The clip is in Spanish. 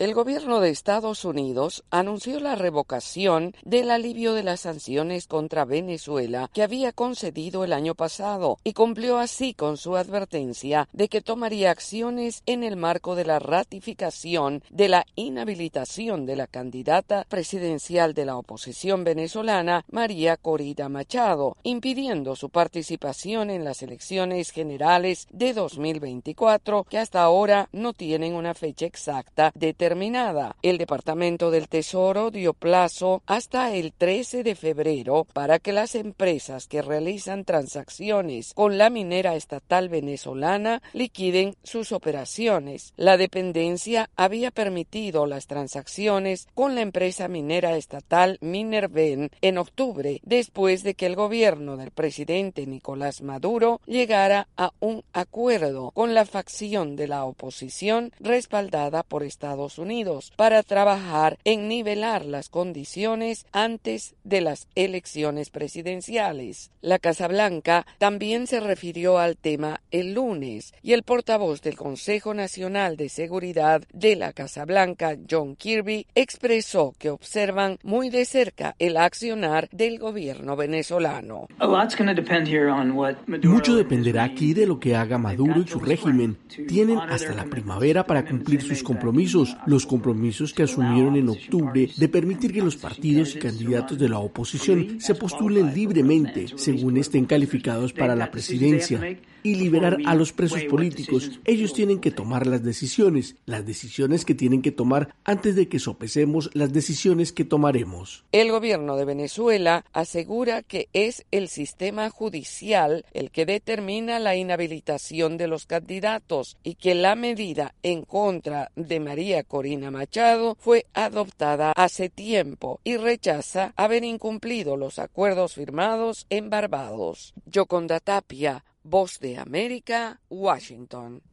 El gobierno de Estados Unidos anunció la revocación del alivio de las sanciones contra Venezuela que había concedido el año pasado y cumplió así con su advertencia de que tomaría acciones en el marco de la ratificación de la inhabilitación de la candidata presidencial de la oposición venezolana, María Corina Machado, impidiendo su participación en las elecciones generales de 2024, que hasta ahora no tienen una fecha exacta determinada. El Departamento del Tesoro dio plazo hasta el 13 de febrero para que las empresas que realizan transacciones con la minera estatal venezolana liquiden sus operaciones. La dependencia había permitido las transacciones con la empresa minera estatal Minerven en octubre, después de que el gobierno del presidente Nicolás Maduro llegara a un acuerdo con la facción de la oposición respaldada por Estados Unidos para trabajar en nivelar las condiciones antes de las elecciones presidenciales. La Casa Blanca también se refirió al tema el lunes y el portavoz del Consejo Nacional de Seguridad de la Casa Blanca, John Kirby, expresó que observan muy de cerca el accionar del gobierno venezolano. Mucho dependerá aquí de lo que haga Maduro y su régimen. Tienen hasta la primavera para cumplir sus compromisos, los compromisos que asumieron en octubre de permitir que los partidos y candidatos de la oposición se postulen libremente, según estén calificados para la presidencia, y liberar a los presos políticos. Ellos tienen que tomar las decisiones que tienen que tomar antes de que sopesemos las decisiones que tomaremos. El gobierno de Venezuela asegura que es el sistema judicial el que determina la inhabilitación de los candidatos y que la medida en contra de María Corina Machado fue adoptada hace tiempo y rechaza haber incumplido los acuerdos firmados en Barbados. Yoconda Tapia, Voz de América, Washington.